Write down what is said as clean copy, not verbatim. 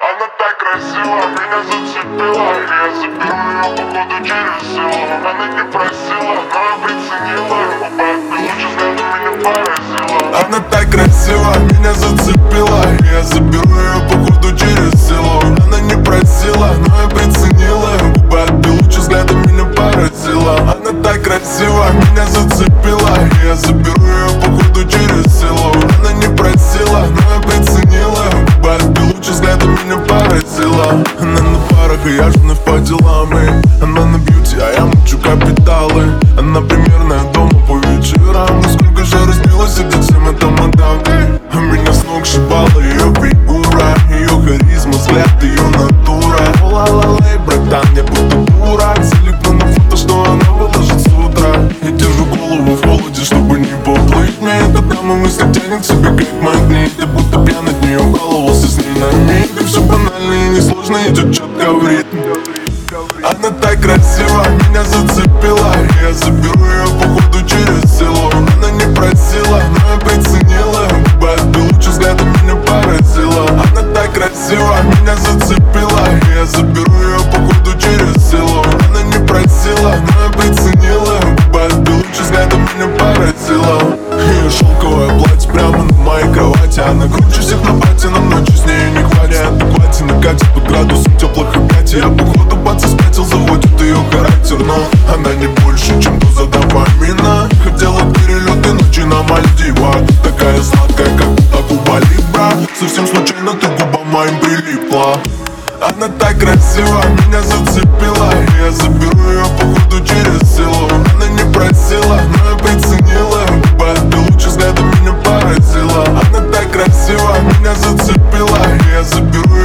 Она так красива, меня зацепила. Я заберу ее походу через село. Она не просила, но я приценила. Лучше взгляду меня поразила. Она так красива, меня зацепила. Я заберу ее походу через село. Она не просила, но я приценила. Губы отбил, лучше взгляда меня поразила. Она так красива, меня зацепила. Я заберу ее походу через село. Она не просила, но я приценила. Губы отбил, лучше взгляда меня поразила. Она на парах, и я же вновь по делам. Она на бьюти, а я мучу капиталы. Она примерная дома по вечерам. Насколько же разбилось сердце всем это мадам. А меня с ног шибала ее фигура, ее харизма, взгляд, ее натура. Ла-ла-лей, братан, я будто дурак. Залиплю на фото, что она выложит с утра. Я держу голову в холоде, чтобы не поплыть. Мне эта дама мысли тянет к себе как магнит. Я будто пьян от нее, баловался с ней на миг. И все банально и несложно, идет четко в ритм. Она так красива, меня зацепила. Я заберу ее походу через село. Она не просила, но я приценила. Губы отбил, лучше взгляда меня поразила. Она так красива, меня зацепила. Я заберу ее походу через село. Она не просила, но я приценила. Губы отбил, лучше взгляда меня поразила. Ее шелковое платье прямо на моей кровати. Она круче всех на бате, нам ночью с ней не хватит. Адеквате накатит под градусом теплых объятий. Я походу бац спятил, заводит ее характер. Но она не больше, чем доза дофамина. Хотела перелеты ночи на Мальдивах. Такая сладкая, как будто Куба Либра. Совсем случайно ты губам моим прилипла. Она так красива, меня зацепила. Я заберу ее походу через село. Она не просила, но я приценила. Губы отбил, лучше взгляда меня поразила. Она так красива, меня зацепила. Я заберу